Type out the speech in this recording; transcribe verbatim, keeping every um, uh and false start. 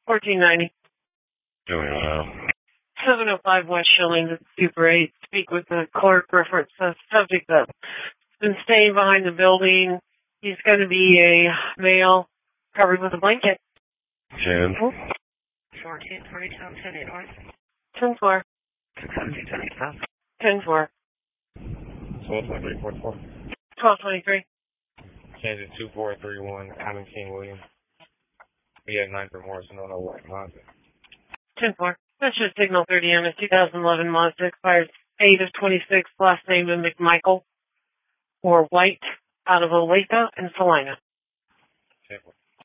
fourteen ninety. Doing well. seven oh five West Shillings, Super eight. Speak with the clerk. Reference the subject that's been staying behind the building. He's going to be a male covered with a blanket. ten. fourteen twenty-two, ten eight North. ten four. seventeen twenty South. ten four. twelve twenty-three, four four. twelve twenty-three. Kansas two four three one, Adam King Williams. We had nine for Morrison on a white Mazda. ten four. That's your signal thirty M, a two thousand eleven Mazda, expires eight of twenty-six, last name of McMichael, or White, out of Olathe and Salina. ten four.